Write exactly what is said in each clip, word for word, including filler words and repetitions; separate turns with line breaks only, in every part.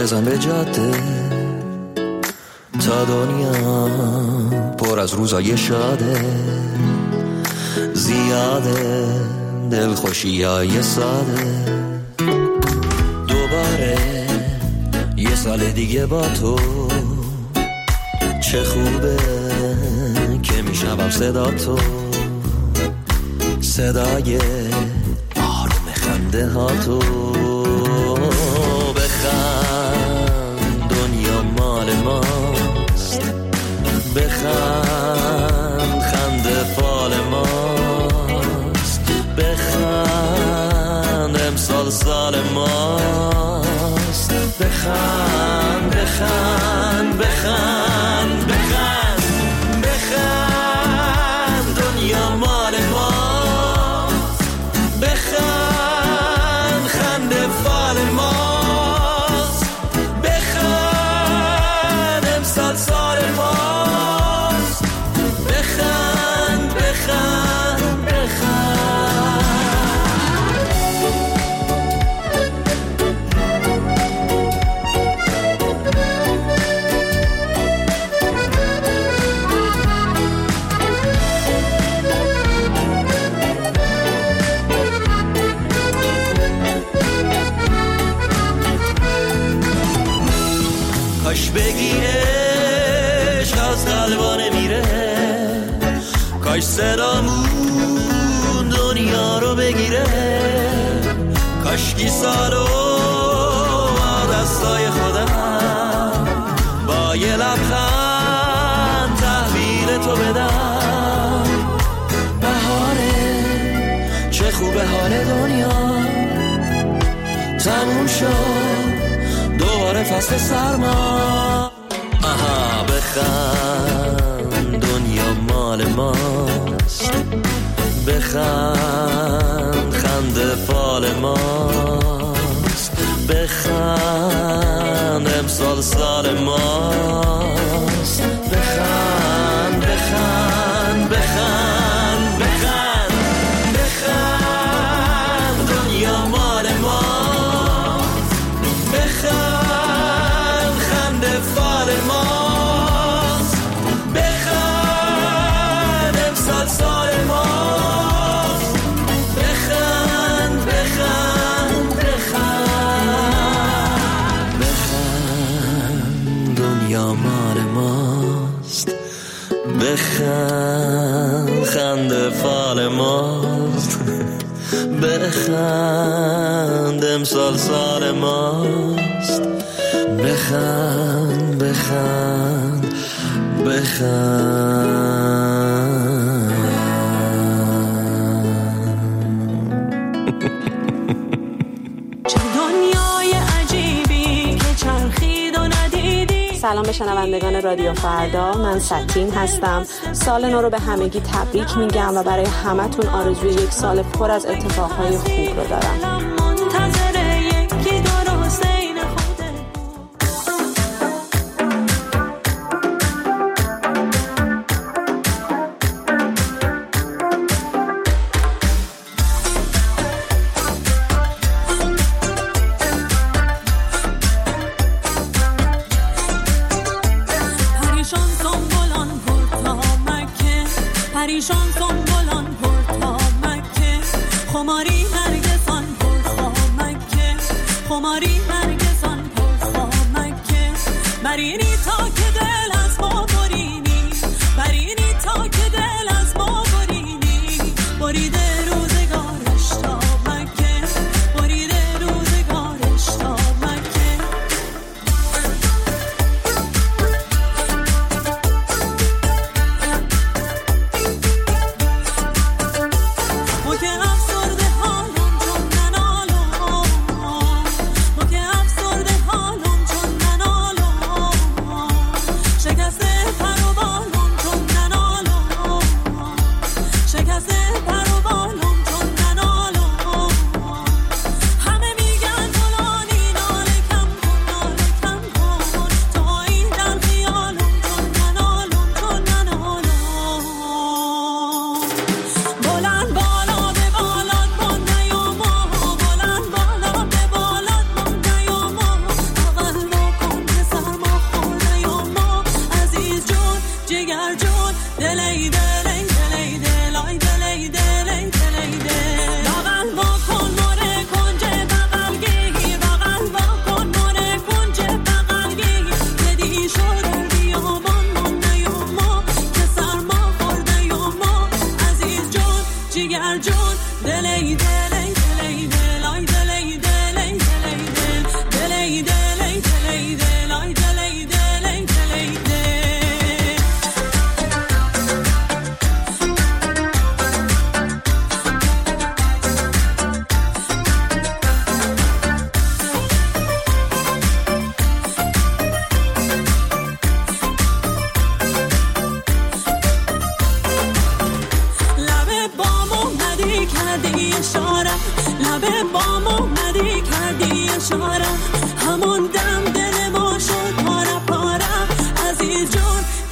بزن به جاده تا دنیا پر از روزای شاده، زیاده دلخوشی های ساده. دوباره یه سال دیگه با تو، چه خوبه که میشنوم صدا تو، صدای آروم خنده ها تو. بخند دنیا مال ماست، بخند خنده فال ماست، بخند امسال سال ماست. بخند بخند بخند بخند بخند دنیا مال ماست، بخند خنده فال ماست، بخند امسال سال ماست. بخند بخند بخند. کاش بگیرش از قلبا نمیره، کاش صدامون دنیا رو بگیره، کاش کی سالو دستای خودم با یه لبخند تحویل تو بدم. بهاره چه خوبه حال دنیا، تموم شد دوباره فصل سرما. آها بخند دنیا مال ماست، بخند خنده فال ماست، بخند امسال سال ماست. بخند بخند بخند بخند بخند دنیا مال ماست، بخند خنده فال ماست، بخند امسال سال ماست. بخند بخند بخند بخند دنیا مال ماست، بخند خنده فال ماست، بخند امسال سال ماست. بخند بخند بخند.
چه دنیای عجیبی که چرخید و ندیدی.
سلام به شنوندگان رادیو فردا، من ستین هستم. سال نو رو به همگی تبریک میگم و برای همتون آرزوی یک سال پر از اتفاقهای خوب رو دارم.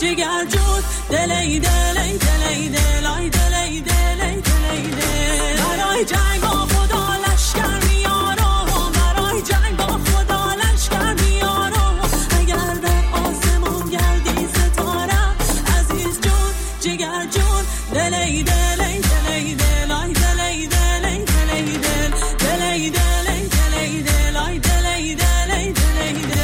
جگر جون دلی دلی دلی دلای دلی دلی دلی دل برای جنگ با خدا لشکر میارم برای جنگ با خدا لشکر میارم اگر در آسمون گردی ستاره عزیز جون جگر جون دلی دلی دلی دلای دلی دلی دلی دل دلی دلی دلی دلای دلی دلی دلی دل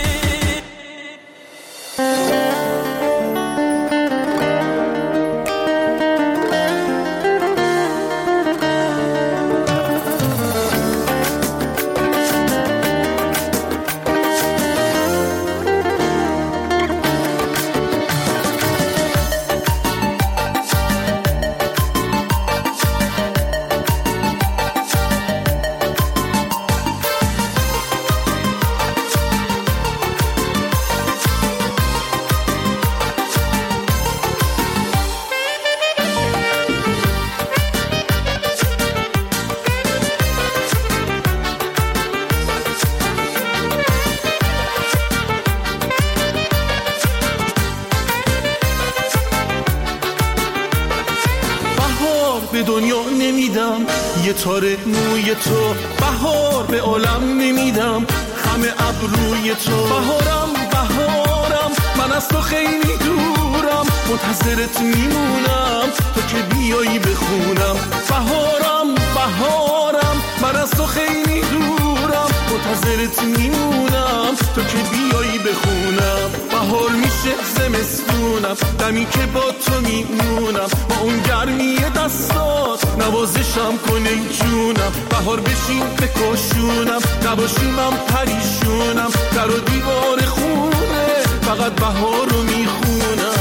به دنیا نمیدم یه تاره موی تو بهار به عالم نمیدم همه ابروی تو بهارم بهارم من از تو خیلی دورم منتظرت میمونم تو که بیایی بخونم بهارم بهارم من از تو خیلی دورم منتظرت میمونم تو که بیایی بخونم بهار میشه زمستونم دمی که با تو میمونم با اون گرمی دستات نوازشم کنه جونم بهار بشین بکشونم نباشی من پریشونم در و دیوار خونه فقط بهار رو میخونم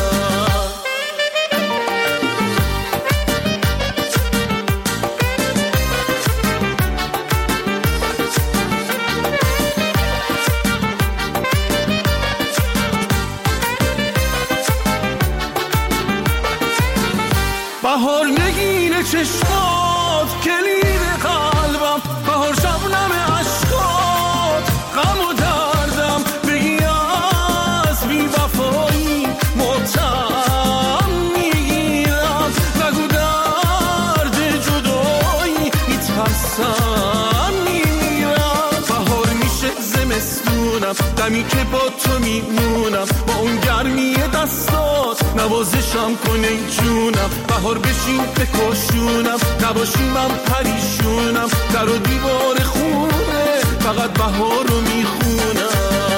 بهار نگین چشمات کلید قلبم بهار شبنم عشقات غم و دردم بگی از بی وفایی ماتم میگیرم نگو درد جدایی میترسم میمیرم بهار میشه زمستونم دمی که با تو میمونم با اون گرمی دستات نوازشم کنه جونم بهار بشین بکشونم نباشی من پریشونم در و دیوار خونه فقط بهار رو میخونم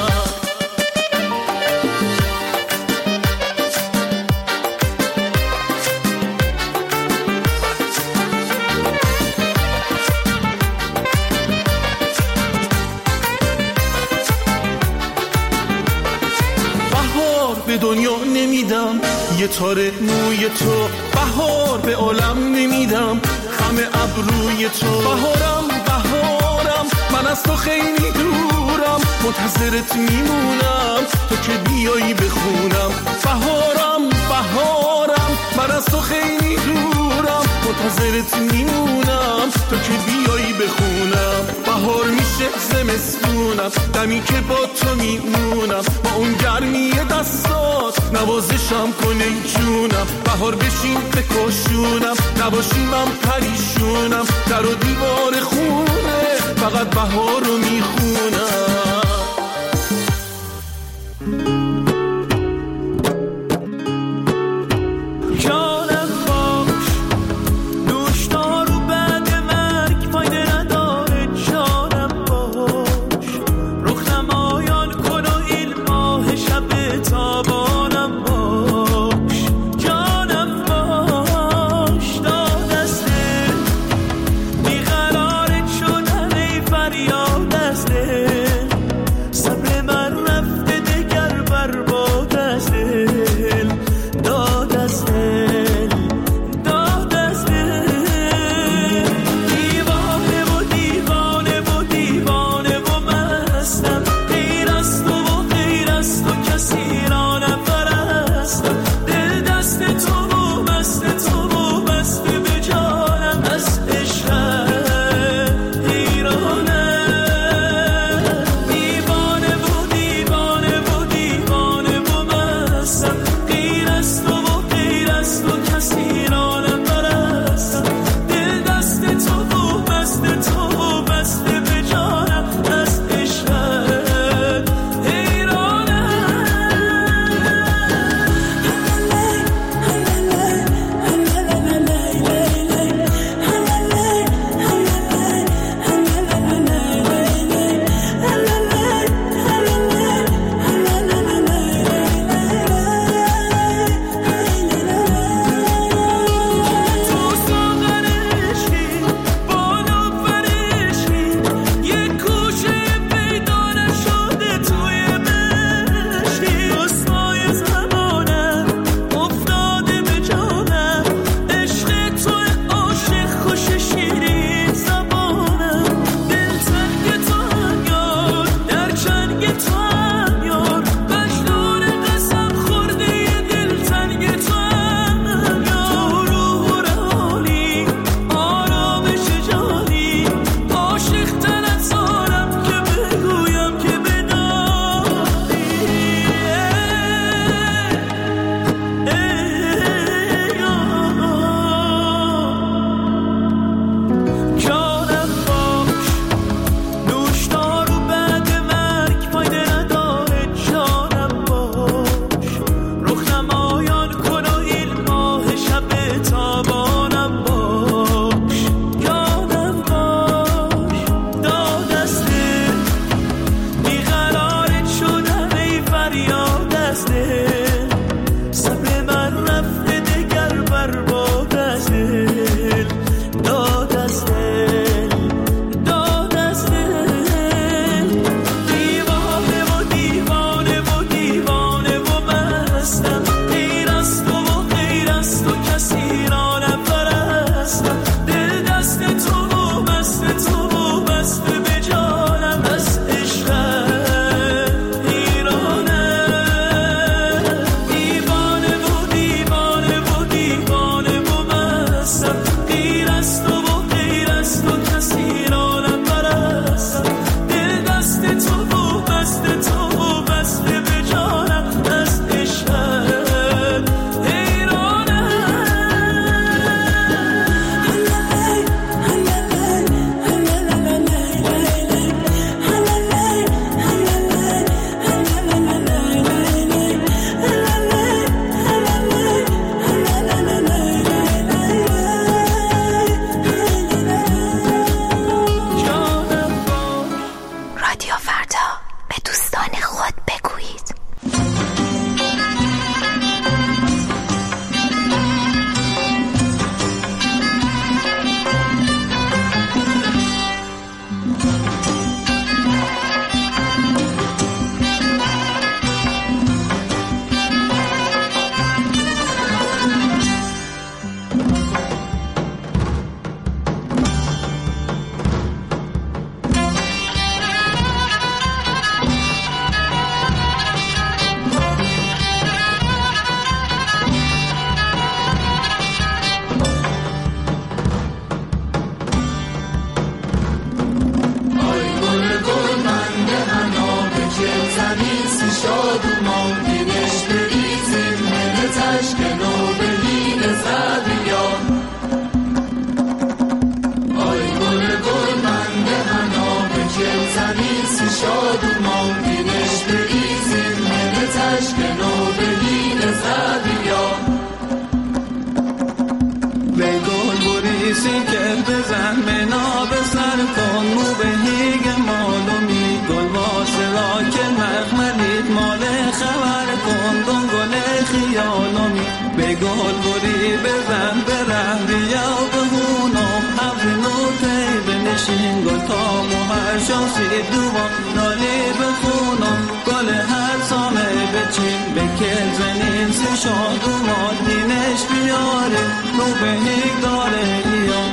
به دنیا نمیدم یه تاره موی تو بهار به عالم نمیدم همه ابروی تو بهارم بهارم من از تو خیلی دورم منتظرت میمونم تو که بیایی بخونم بهارم بهارم من از تو خیلی دورم منتظرت میمونم تو که بیایی بخونم بهار میشه زمستونم دمی که با تو میمونم با اون گرمی دستات نوازشم کنه جونم بهار بشین بکشونم نباشی من پریشونم در و دیوار خونه فقط بهار رو میخونم
صبر من رفته دگر
خبر کن دنگل خیالمی به گل بوری بزن به ره بیا بهونم حفظ نوته بنشین گل تا موهر شانسی دوان نالی بخونم گل هر سامه بچین بکل زنین سی شاد اومد دینش بیاره نو به هیک داره ایان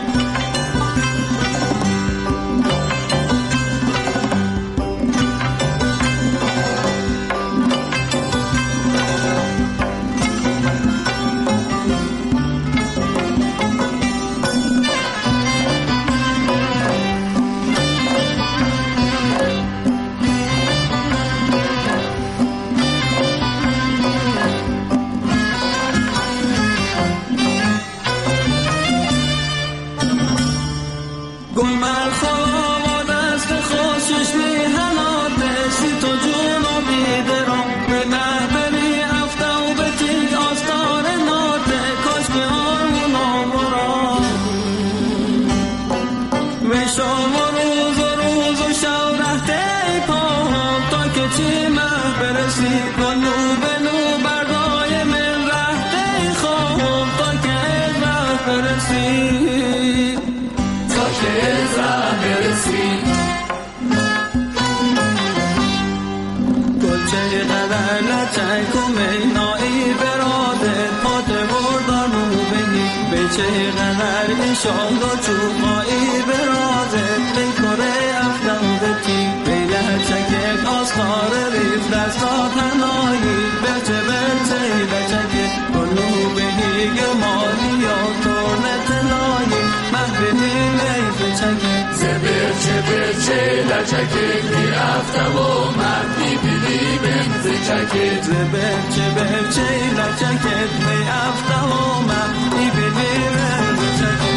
شانگو چوبایی برازه بیکاره افتم بتی بیله چکه آسخار ریف دستا تنایی بچه بچه بچکه کنو بهیگ مالی یا تورنت نایی محبیدی لیف چکه
زبر چه برچه لچکه بی افتم و مردی بیدی بنز چکه
زبر چه برچه لچکه بی افتم و مردی بیدی بنز چکه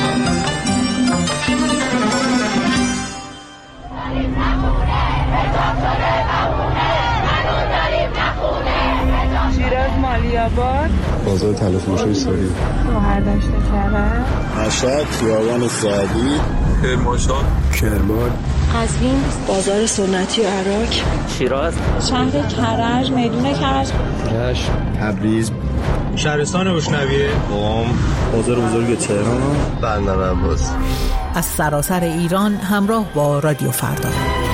شیراز مالیاباد
بازار تلفروشی ساری
شهردشت کرد
مشهد خیابان سعدی
کرمانشاه
کرمان
قزوین بازار سنتی و عراق
شیراز
شهر کرج میدون کرج
رشت تبریز
شهرستان بشنویه
قم بازار بزرگ تهران
بندر عباس
از سراسر ایران همراه با رادیو فردا.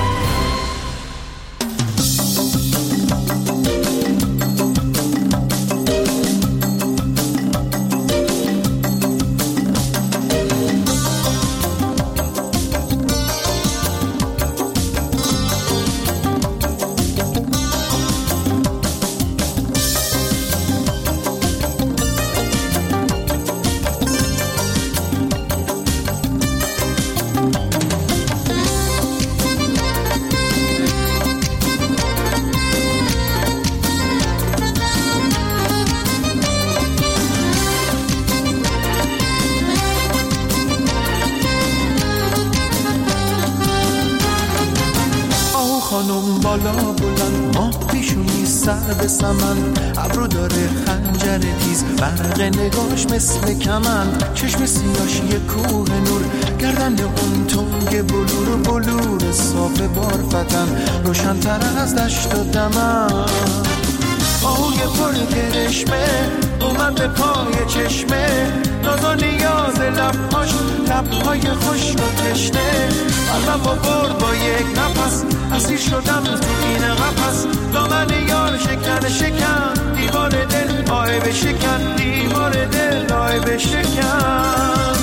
خانم بالا بلند ماه پیشونی سر به سمن ابرو داره خنجر تیز برق نگاش مثل کمن چشم سیاش یه کوه نور گردن اون تنگ بلور بلور صاف بارفتن روشن‌تر از دشت و دمن آهوی پر کرشمه اومد به پای چشمه ناز و نیاز لبهاش لبهای خوش و تشنه قلبم با برد با یک نفس اسیر شدم تو این قفس دامن یار شکن شکن دیوار دل آی بشکن دیوار دل آی بشکن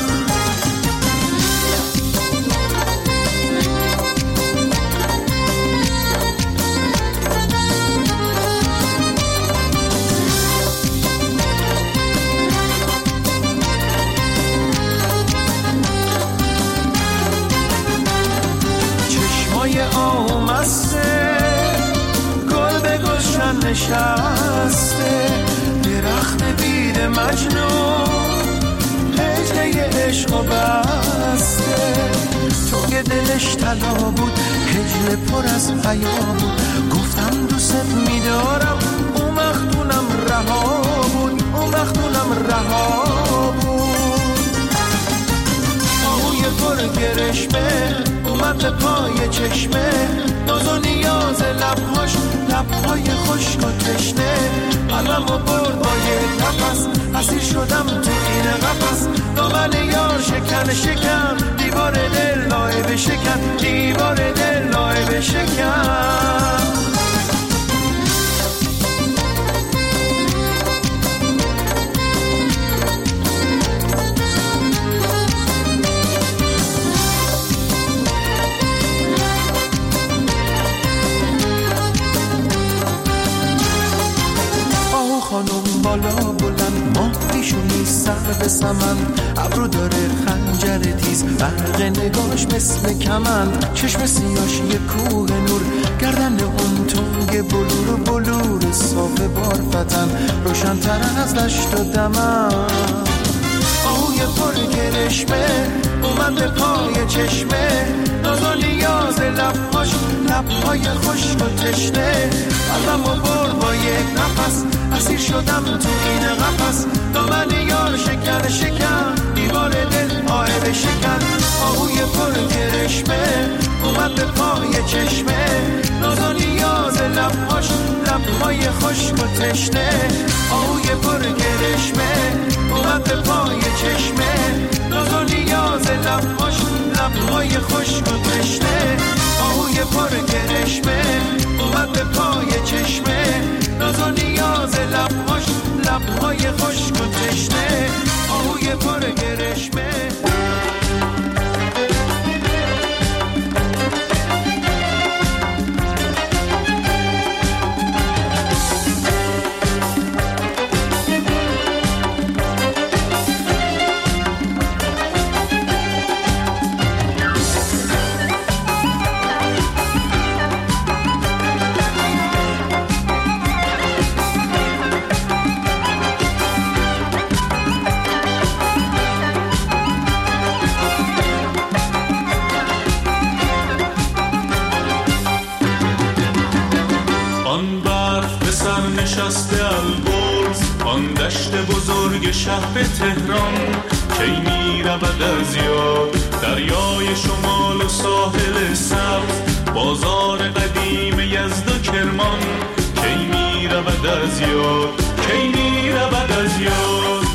آمسته گل به گلشن نشسته درخت بید مجنون هجله عشق و بسته تو که دلش طلا بود هجله پر از حیا بود گفتم دوست میدارم اون وقتونم رها بود اون وقتونم رها بود آهوی پر گرشمه اومد به پای چشمه ناز و نیاز لبهاش لبهای خشک و تشنه قلبم و برد با یک نفس اسیر شدم تو این قفس دامن یار شکن شکن دیوار دل لای بشکن دیوار دل لای بشکن خانم بالا بلند ماه پیشونی سر به سمن ابرو داره خنجر تیز برق نگاش مثل کمند چشم سیاش یه کوه نور گردن اون تنگ بلور و بلور صاف بارفتن روشن تر از دشت و دمن آهوی پر کرشمه اومد به پای چشمه ناز و نیاز لبهاش لبهای خشک و تشنه قلبم و برد با یک نفس اسیر شدم تو این قفس دامن یار شکن شکن دیوار دل آه شکن آهوی پر کرشمه اومد به پای چشمه ناز و نیاز لبهاش لبهای خشک و تشنه آهوی پر کرشمه اومد به پای چشمه ناز و نیاز لبهاش لبهای خشک و تشنه آهوی پر کرشمه اومد به پای چشمه ناز و نیاز لبهاش لبهای خشک و تشنه آهوی پر کرشمه
بزرگ شهر تهران کی می رود از یاد دریای شمال و ساحل سبز بازار قدیم یزد و کرمان کی می رود از یاد کی می رود از یاد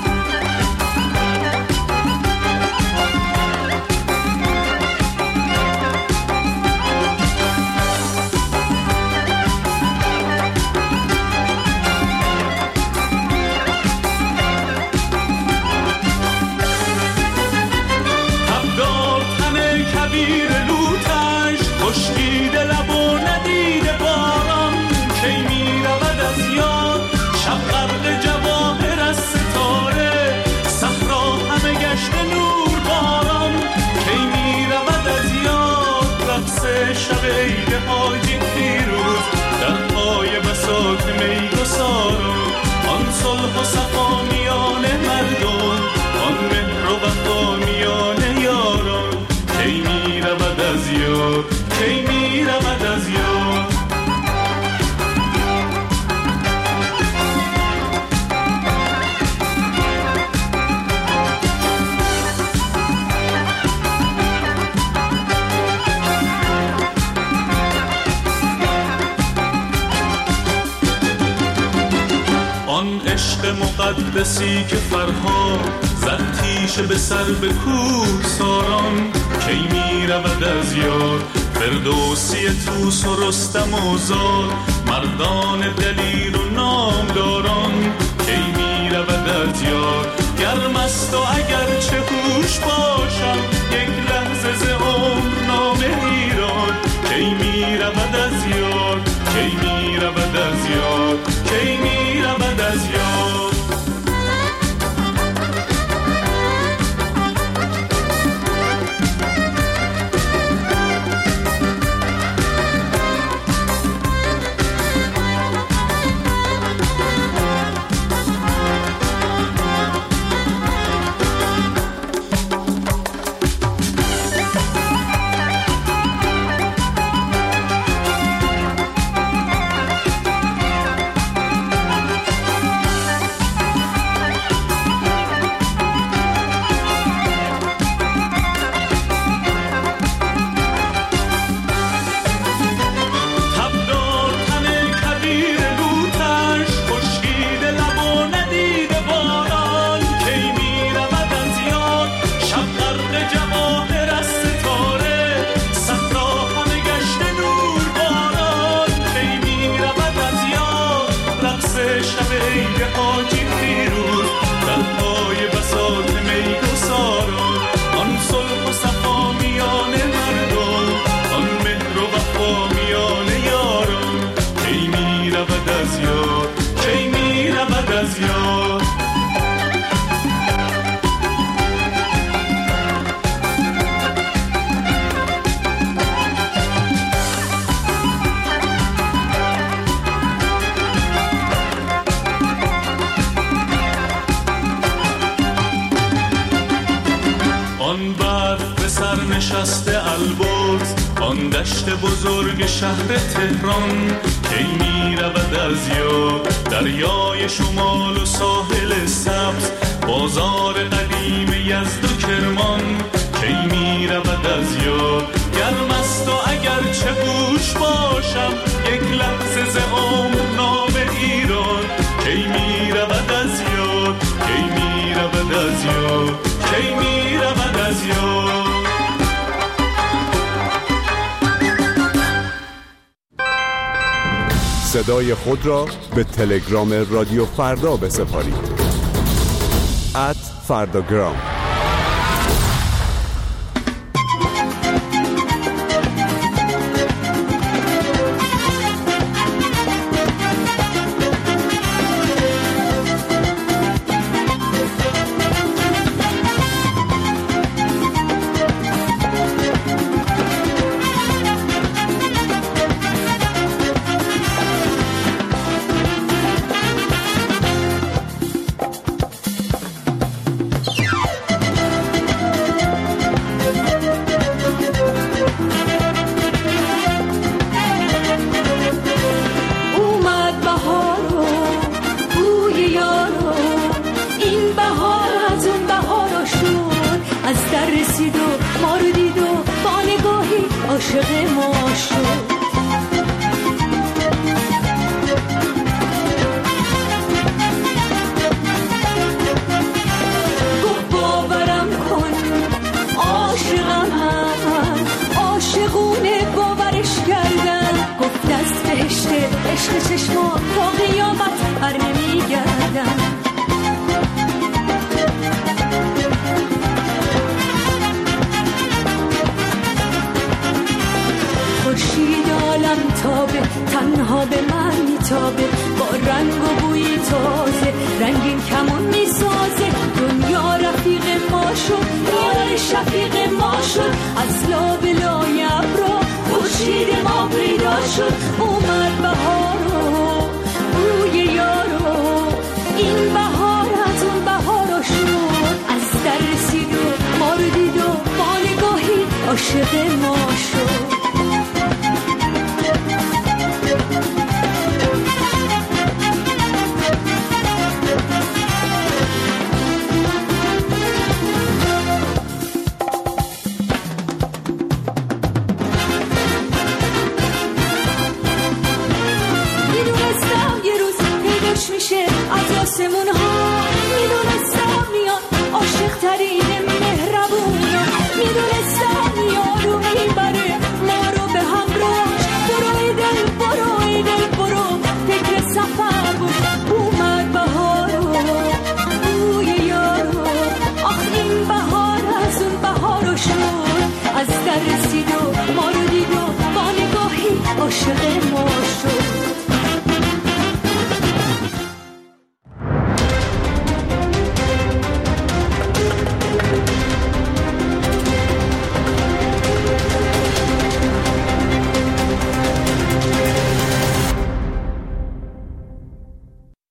شب عید حاجی پیروز در پای بساط میگساران آن صلح و صفا میان مردم آن مهر و وفا میان یاران کی می رود از یاد کی می رود از یاد مقدسی که فرهاد زد تیشه به سر به کوه ساران کی می رود از یاد فردوسی طوس و رستم و زال مردان دلیر و نامداران کی می رود از یاد گرم است و اگر چه هوش باشم یک لحظه ز عمر نامه ایران کی می رود از یاد کی می رود از یاد کی می رود از یاد شب عید حاجی فیروز در پای بساط میگساران، آن صلح و صفا میان مردم، آن مهر و وفا میان یاران، کی می رود از یاد، کی می رود از یاد. نشسته البرز آن دشت بزرگ شهر تهران، کی می رود از یاد دریای شمال و ساحل سبز، بازار قدیم یزد و کرمان، کی می رود از یاد. گرم است و اگر چه گوش باشم یک لحظه ز عمر نام ایران، کی می رود از یاد، کی می رود از یاد، کی می رود از یاد.
صدای خود را به تلگرام رادیو فردا بسپارید. ات فرداگرام.
میشه از آسمون ها، میدونستم میاد عاشق ترین